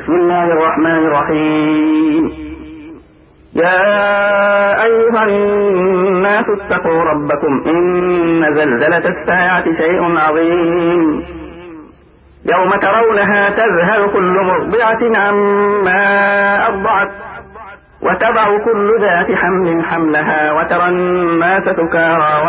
بسم الله الرحمن الرحيم. يا أيها الناس اتقوا ربكم إن زلزلة الساعة شيء عظيم يوم ترونها تذهل كل مرضعة عما أرضعت وتضع كل ذات حمل حملها وترى الناس سكارى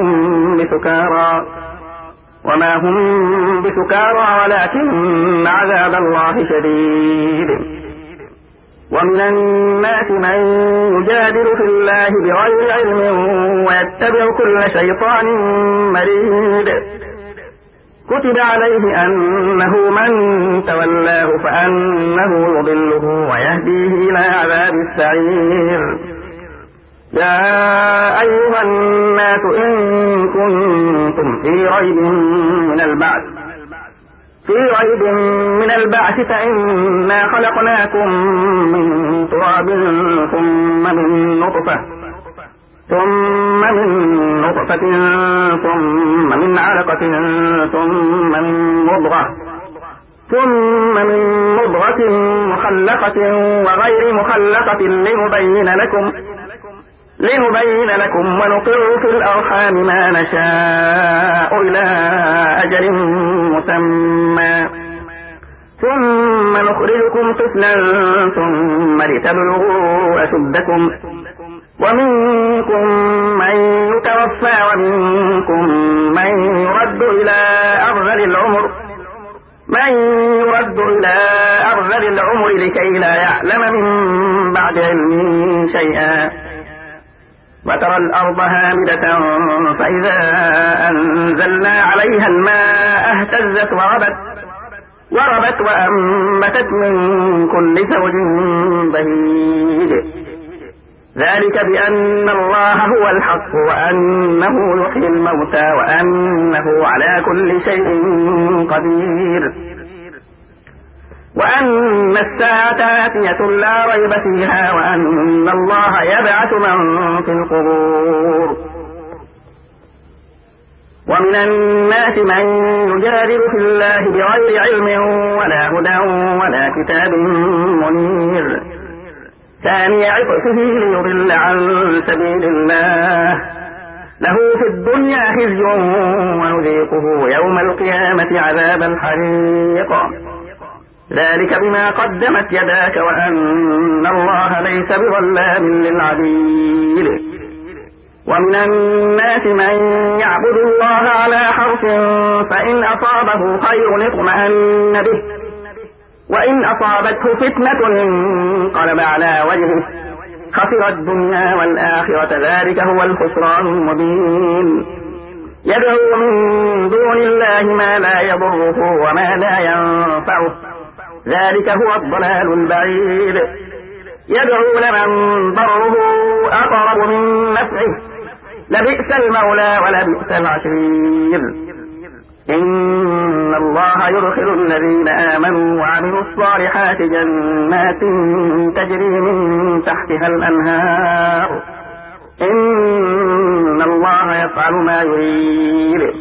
وما هم بسكارى ولكن عذاب الله شديد. ومن الناس من يجادل في الله بغير علم ويتبع كل شيطان مريد. كتب عليه أنه من تولاه فأنه يضله ويهديه إلى عذاب السعير. يا أيها الناس إن كنتم في ريب من البعث فإنا خلقناكم من تراب ثم من نطفة ثم من علقة ثم من مضغة مخلقة وغير مخلقة لنبين لكم ونقر في الأرحام ما نشاء إلى أجل مسمى ثم نخرجكم طفلا ثم لتبلغوا أشدكم ومنكم من يتوفى ومنكم من يرد إلى أرذل العمر لكي لا يعلم من بعد علم شيئا. وترى الأرض هامدة فإذا أنزلنا عليها الماء اهتزت وربت وأنبتت من كل زوج بهيج. ذلك بأن الله هو الحق وأنه يحيي الموتى وأنه على كل شيء قدير وأن الساعة آتية لا ريب فيها وأن الله يبعث من في القبور. ومن الناس من يجادل في الله بغير علم ولا هدى ولا كتاب منير ثاني عطفه ليضل عن سبيل الله له في الدنيا خزي ونذيقه يوم القيامة عذاب الحريق. ذلك بما قدمت يداك وأن الله ليس بظلام للعبيد. ومن الناس من يعبد الله على حرف فإن أصابه خير اطمأن به وإن أصابته فتنة انقلب على وجهه خسر الدنيا والآخرة ذلك هو الخسران المبين. يدعو من دون الله ما لا يضره وما لا ينفعه ذلك هو الضلال البعيد. يدعو لمن ضره أقرب من نفعه لبئس المولى ولبئس العشير. إن الله يدخل الذين آمنوا وعملوا الصالحات جنات تجري من تحتها الأنهار إن الله يفعل ما يريد.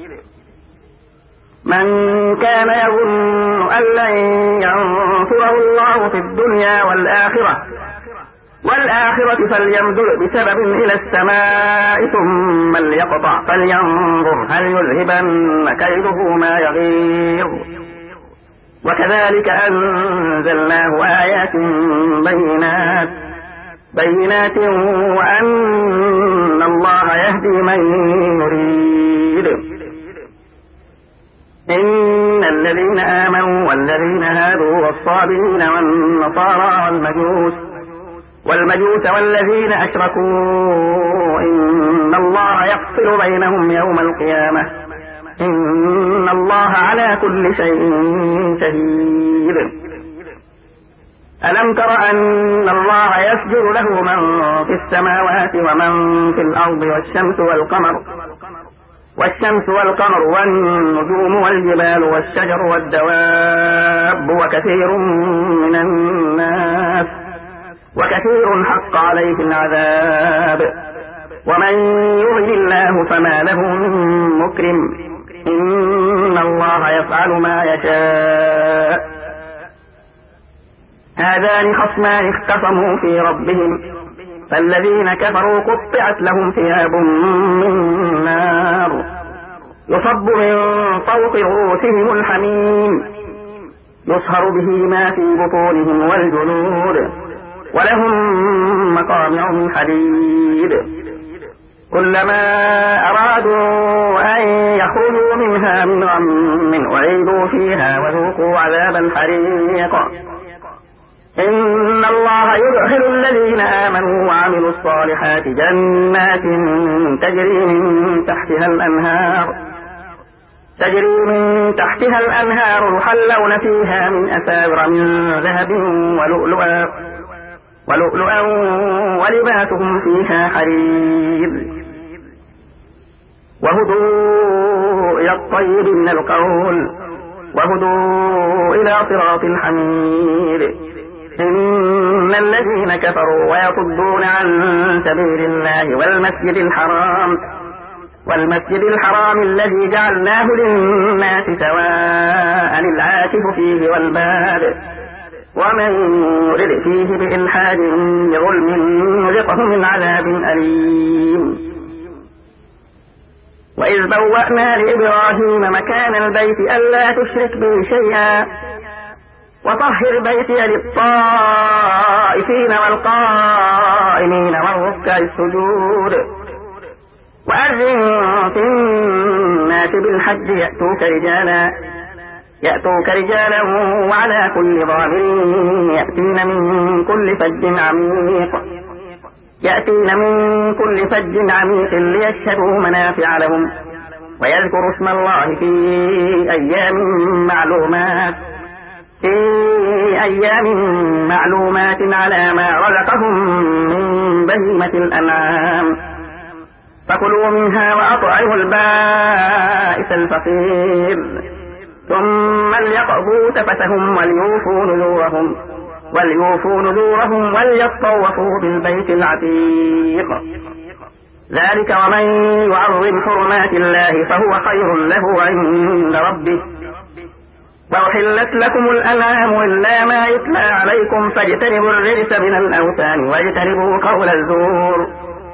من كان يظن أن لن ينصره الله في الدنيا والآخرة فليمدد بسبب إلى السماء ثم ليقطع فلينظر هل يذهبن كيده ما يغيظ. وكذلك أنزلناه آيات بينات وأن الله يهدي من يريد. إن الذين آمنوا والذين هادوا والصابئين والنصارى والمجوس والذين أشركوا إن الله يفصل بينهم يوم القيامة إن الله على كل شيء شهيد. ألم تر أن الله يسجد له من في السماوات ومن في الأرض والشمس والقمر والنجوم والجبال والشجر والدواب وكثير حق عليه العذاب ومن يهن الله فما له من مكرم إن الله يفعل ما يشاء هذان خصمان اختصموا في ربهم فالذين كفروا قطعت لهم ثياب من نار يصب من فوق رؤوسهم الحميم يصهر به ما في بطونهم والجلود ولهم مقامع من حديد كلما أرادوا أن يخرجوا منها من غم أعيدوا فيها وذوقوا عذاب الحريق إن الله يدخل الذين آمنوا وعملوا الصالحات جنات تجري من تحتها الأنهار يحلون فيها من أساور من ذهب ولؤلؤا ولباسهم فيها حرير وهدوا إلى الطيب من القول وهدوا إلى صراط الحميد إن الذين كفروا ويصدون عن سبيل الله والمسجد الحرام الذي جعلناه للناس سواء العاكف فيه والباد ومن يرد فيه بإلحاد بظلم نذقه من عذاب أليم وإذ بوأنا لإبراهيم مكان البيت ألا تشرك به شيئا وطهر بيتي للطائفين والقائمين والركع السجود وأذن في الناس بالحج يأتوك رجالا وعلى كل ضامر يأتين من كل فج عميق ليشهدوا منافع لهم ويذكروا اسم الله في أيام معلومات على ما رزقهم من بهيمة الأنعام فكلوا منها وأطعموا البائس الفقير ثم ليقضوا تفثهم وليوفوا نذورهم وليطوفوا بالبيت العتيق ذلك ومن يعظم حرمات الله فهو خير له عند ربه وأحلت لكم الأنعام إلا ما يتلى عليكم فاجتنبوا الرجس من الأوثان واجتنبوا قول الزور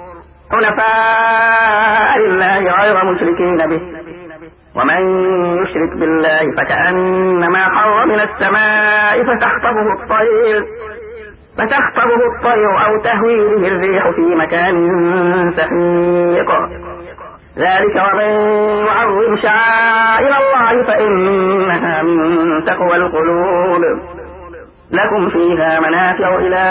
حنفاء لله غير مشركين به ومن يشرك بالله فكأنما خر من السماء فتخطفه الطير أو تهوي به الريح في مكان سحيق ذلك ومن يعظم شعائر الله فإنها من تقوى القلوب لكم فيها منافع إلى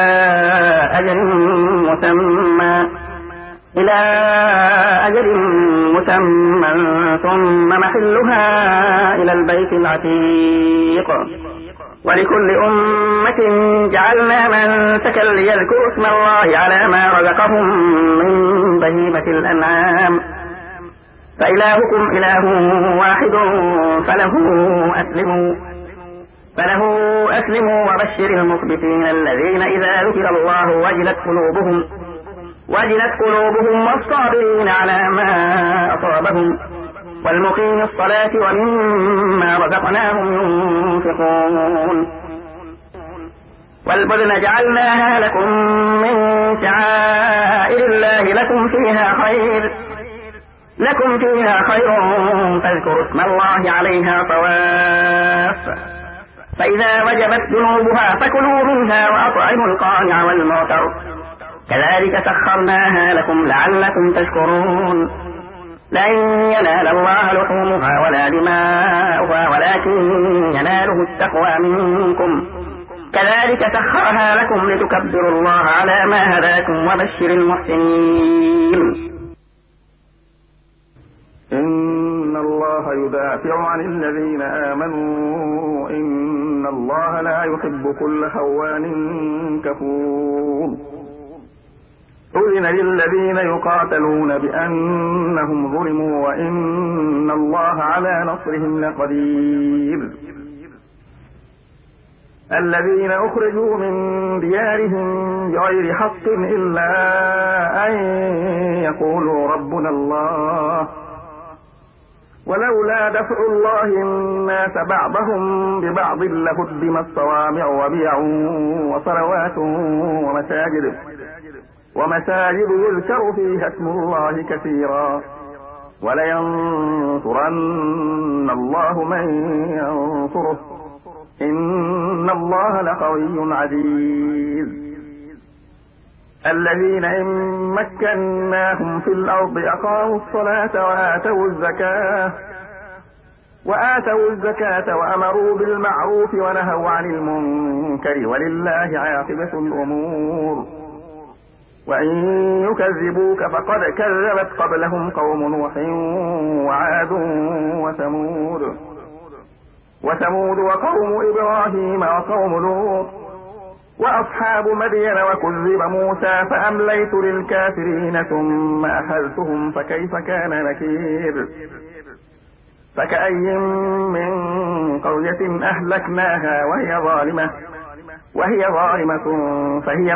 أجل مسمى ثم محلها إلى البيت العتيق ولكل أمة جعلنا منسكا ليذكروا اسم الله على ما رزقهم من بهيمة الأنعام فإلهكم إله واحد فله أسلموا وبشر المخبتين الذين إذا ذكر الله وجلت قلوبهم والصابرين على ما أصابهم والمقيم الصلاة ومما رزقناهم ينفقون والبدن جعلناها لكم من شعائر الله لكم فيها خير فاذكروا اسم الله عليها طواف فإذا وجبت جنوبها فكلوا منها وأطعموا القانع والمعتر كذلك سخرناها لكم لعلكم تشكرون لن ينال الله لحومها ولا دماؤها ولكن يناله التقوى منكم كذلك سخرها لكم لتكبروا الله على ما هداكم وبشر المحسنين إن الله يدافع عن الذين آمنوا إن الله لا يحب كل خوان كفور أذن للذين يقاتلون بأنهم ظلموا وإن الله على نصرهم لقدير الذين أخرجوا من ديارهم بغير حق إلا أن يقولوا ربنا الله ولولا دفع الله الناس بعضهم ببعض لهدمت صوامع وبيع وصلوات ومساجد يذكر فيها اسم الله كثيرا ولينصرن الله من ينصره إن الله لقوي عزيز. الذين إن مكناهم في الأرض أقاموا الصلاة وآتوا الزكاة وأمروا بالمعروف ونهوا عن المنكر ولله عاقبة الأمور. وإن يكذبوك فقد كذبت قبلهم قوم نوح وعاد وثمود وقوم إبراهيم وقوم لوط وأصحاب مدين وكذب موسى فأمليت للكافرين ثم أخذتهم فكيف كان نكير. فكأي من قرية أهلكناها وهي ظالمة فهي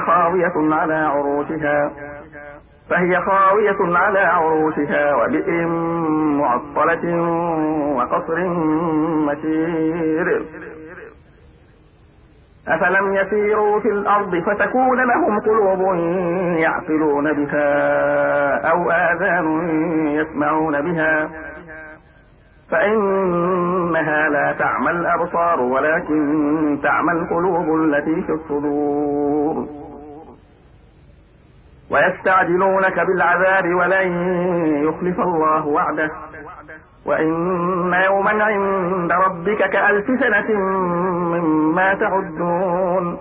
خاوية على عروشها وبئر معطلة وقصر مشيد. أفلم يسيروا في الأرض فتكون لهم قلوب يعقلون بها أو آذان يسمعون بها فإنها لا تعمى الأبصار ولكن تعمى القلوب التي في الصدور. ويستعجلونك بالعذاب ولن يخلف الله وعده وإن يوما عند ربك كألف سنة مما تعدون.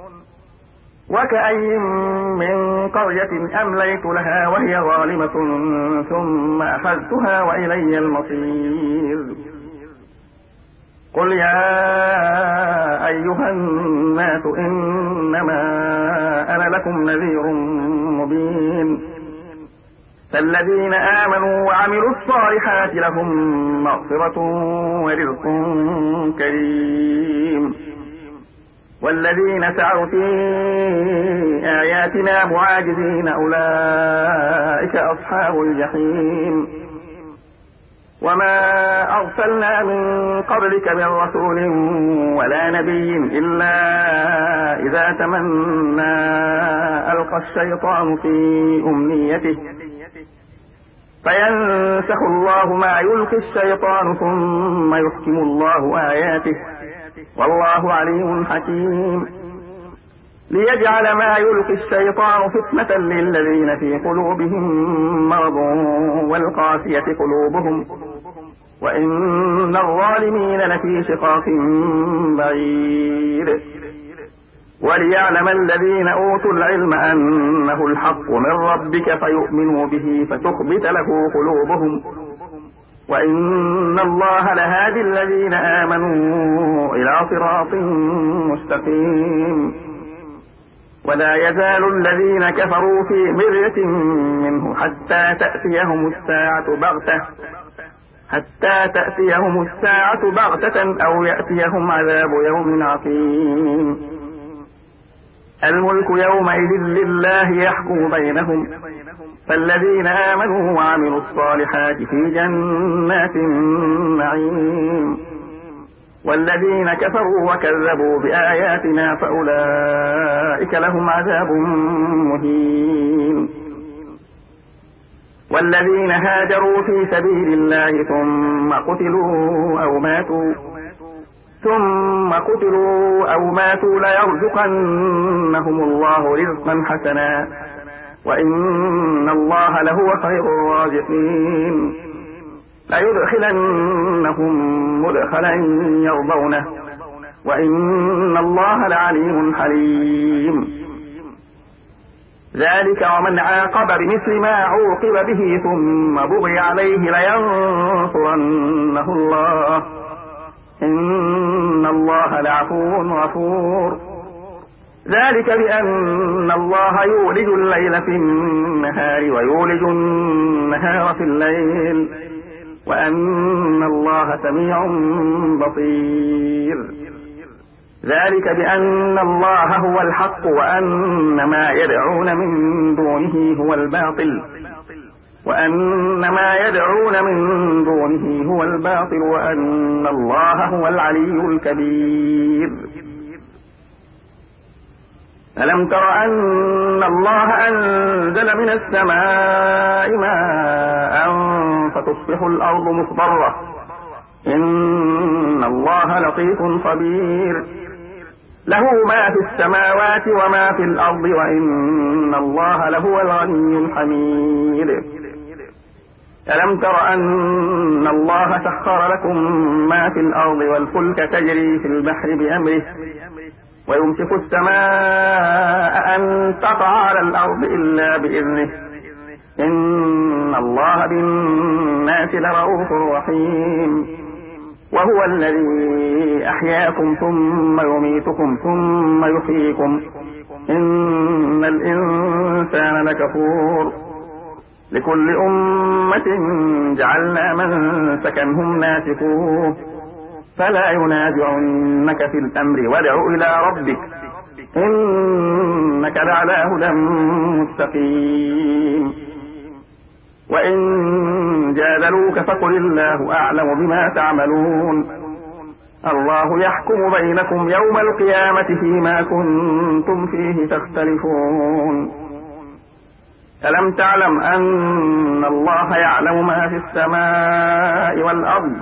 وكأي من قرية أمليت لها وهي ظالمة ثم أخذتها وإلي المصير. قل يا أيها الناس إنما أنا لكم نذير مبين. فالذين آمنوا وعملوا الصالحات لهم مغفرة ورزق كريم. والذين سعوا في آياتنا معاجزين أولئك أصحاب الجحيم. وما أرسلنا من قبلك من رسول ولا نبي إلا إذا تمنى ألقى الشيطان في أمنيته فينسخ الله ما يلقي الشيطان ثم يحكم الله آياته والله عليم حكيم. ليجعل ما يلقي الشيطان فتنة للذين في قلوبهم مرض والقاسية قلوبهم وإن الظالمين لفي شقاق بعيد. وليعلم الذين أوتوا العلم أنه الحق من ربك فيؤمنوا به فتخبت له قلوبهم وإن الله لهادي الذين آمنوا إلى صراط مستقيم. ولا يزال الذين كفروا في مرية منه حتى تأتيهم الساعة بغتة أو يأتيهم عذاب يوم عقيم. الملك يومئذ لله يحكم بينهم فالذين آمنوا وعملوا الصالحات في جنات النعيم والذين كفروا وكذبوا بآياتنا فأولئك لهم عذاب مهين. والذين هاجروا في سبيل الله ثم قتلوا أو ماتوا ليرزقنهم الله رزقا حسنا وإن الله لهو خير الرازقين. ليدخلنهم مدخلا يرضونه وإن الله لعليم حليم. ذلك ومن عاقب بمثل ما عوقب به ثم بغي عليه لينصرنه الله إن الله لعفو غفور. ذلك بأن الله يولج الليل في النهار ويولج النهار في الليل وأن الله سميع بصير. ذلك بأن الله هو الحق وأن ما يدعون من دونه هو الباطل وأن ما يدعون من دونه هو الباطل وأن الله هو العلي الكبير. ألم تر أن الله أنزل من السماء ماء فتصبح الأرض مخضرة إن الله لطيف خبير له ما في السماوات وما في الأرض وإن الله لهو الغني الحميد. ألم تر أن الله سخر لكم ما في الأرض والفلك تجري في البحر بأمره ويمسك السماء أن تقع على الأرض إلا بإذنه إن الله بالناس لرؤوف رحيم. وهو الذي أحياكم ثم يميتكم ثم يحييكم إن الإنسان لكفور. لكل أمة جعلنا منسكا هم ناسكوه فلا ينازعنك في الأمر وادع إلى ربك إنك لعلى هدى مستقيم. وإن جادلوك فقل الله أعلم بما تعملون الله يحكم بينكم يوم القيامة فيما كنتم فيه تختلفون. ألم تعلم أن الله يعلم ما في السماء والأرض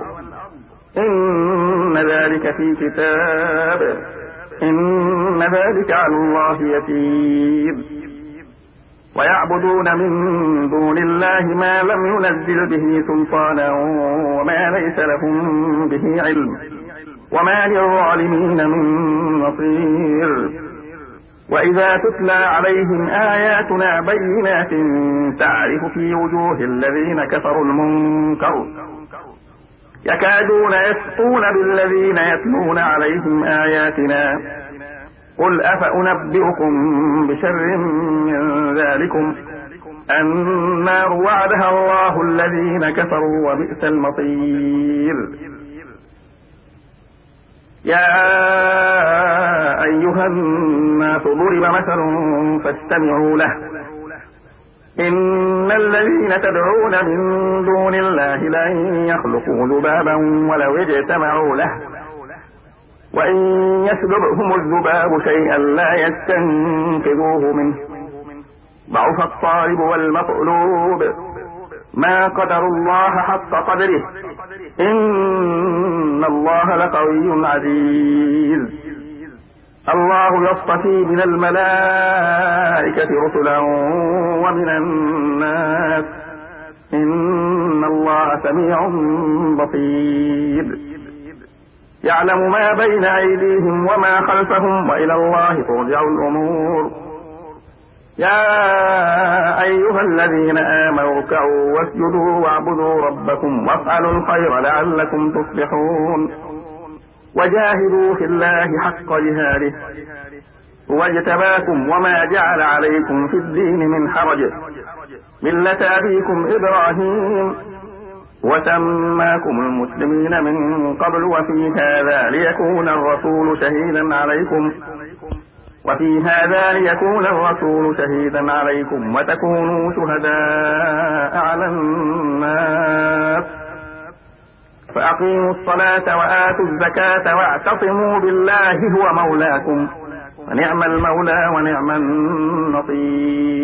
إن ذلك في كتاب إن ذلك على الله يسير. ويعبدون من دون الله ما لم ينزل به سلطانا وما ليس لهم به علم وما للظالمين من نصير. وإذا تتلى عليهم آياتنا بينات تعرف في وجوه الذين كفروا المنكر يكادون يسطون بالذين يتلون عليهم آياتنا قل أفأنبئكم بشر من ذلكم النار وعدها الله الذين كفروا وبئس المصير. يا أيها الناس ضرب مثل فاستمعوا له إن الذين تدعون من دون الله لن يخلقوا ذبابا ولو اجتمعوا له وإن يسلبهم الذباب شيئا لا يستنقذوه منه ضعف الطالب والمطلوب ما قدر الله حق قدره إن الله لقوي عزيز. الله يصطفي من الملائكة رسلا ومن الناس إن الله سميع بصير. يعلم ما بين أيديهم وما خلفهم وإلى الله ترجع الأمور. يا أيها الذين آمنوا اركعوا واسجدوا واعبدوا ربكم وافعلوا الخير لعلكم تفلحون. وجاهدوا في الله حق جهاده واجتباكم وما جعل عليكم في الدين من حرج ملة أبيكم إبراهيم وسماكم المسلمين من قبل وفي هذا ليكون الرسول شهيدا عليكم وتكونوا شهداء على الناس فأقيموا الصلاة وآتوا الزكاة واعتصموا بالله هو مولاكم ونعم المولى ونعم النصير.